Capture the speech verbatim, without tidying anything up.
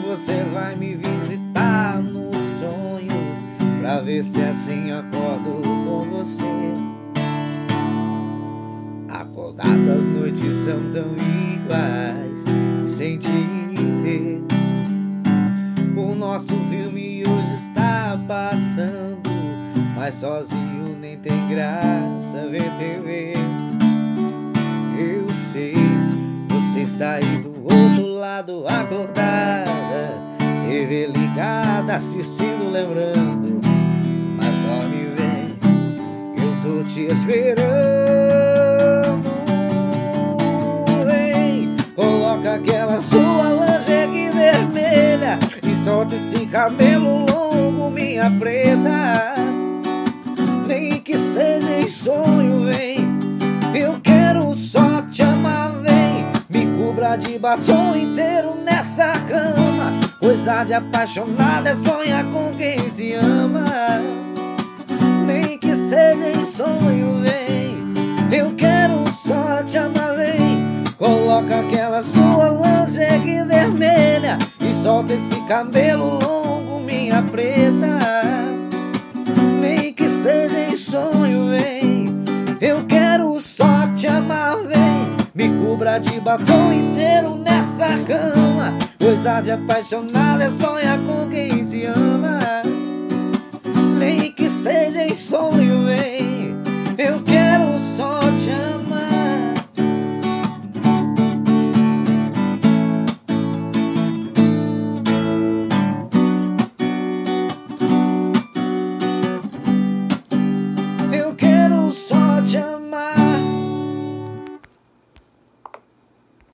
você vai me visitar nos sonhos, pra ver se assim acordo com você. Acordado, as noites são tão iguais, sem te ter. O nosso filme hoje está passando, mas sozinho nem tem graça ver T V. Eu sei, você está aí do outro lado, acordada, T V ligada, assistindo, lembrando. Mas dorme, vem, eu tô te esperando. Vem, coloca aquela sua lingerie vermelha e solta esse cabelo longo, minha preta. Nem que seja em sonho, vem, eu quero só te amar, vem. Me cubra de batom inteiro nessa cama. Coisa de apaixonado é sonhar com quem se ama. Nem que seja em sonho, vem, eu quero só te amar, vem. Coloca aquela sua lingerie vermelha e solta esse cabelo longo, minha preta. Nem que seja em sonho, vem, eu quero só te amar, vem. Me cubra de batom inteiro nessa cama. Coisa de apaixonado é sonhar com quem se ama. Nem que seja em sonho,